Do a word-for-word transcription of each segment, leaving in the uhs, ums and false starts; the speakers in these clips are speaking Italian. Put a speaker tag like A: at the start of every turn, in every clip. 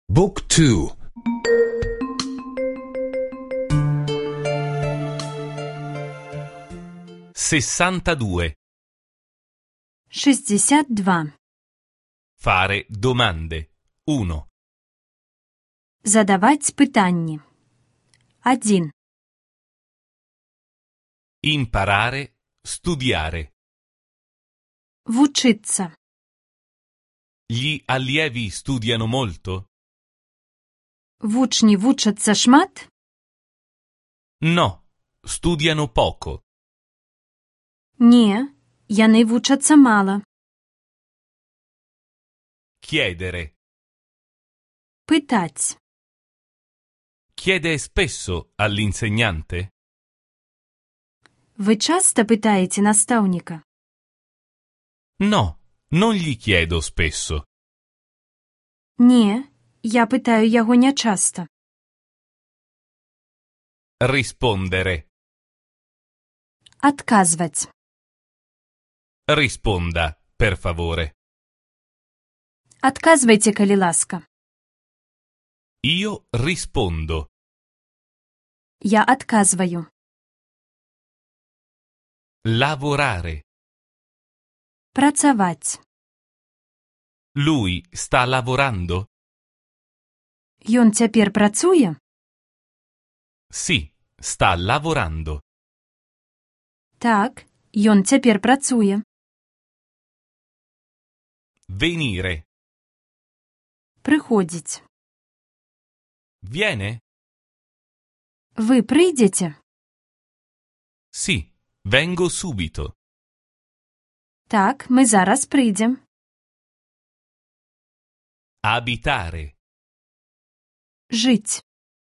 A: Book two.
B: sessantadue.
C: шестьдесят два.
B: Fare domande. uno.
C: Задавать питання. один.
B: Imparare, studiare.
C: Вчитися.
B: Gli allievi studiano molto?
C: Вучні вчаться шмат?
B: No, studiano poco.
C: Ні, яни вчаться мало.
B: Chiedere.
C: Питать.
B: Chiede spesso all'insegnante?
C: Ви часто питаєте наставника?
B: No, non gli chiedo spesso.
C: Ні, я питаю його не часто.
B: Rispondere.
C: Отказывать.
B: Risponda, per favore.
C: Отказывайте, коли ласка.
B: Io rispondo.
C: Я отказываю.
B: Lavorare.
C: Працавать.
B: Lui sta lavorando?
C: Ён цяпер працуе?
B: Sì, sta lavorando.
C: Так, ён цяпер працуе.
B: Venire.
C: Прыходзіць.
B: Viene?
C: Вы прыйдзеце?
B: Sì, vengo subito.
C: Так, мы зараз прыйдзем.
B: Abitare.
C: Жыць.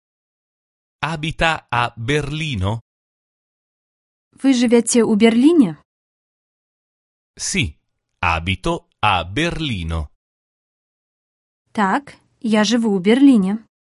B: Abita a Berlino?
C: Вы жывяце ў Берліне?
B: Sì, abito a Berlino.
C: Так, я жыву ў Берліне.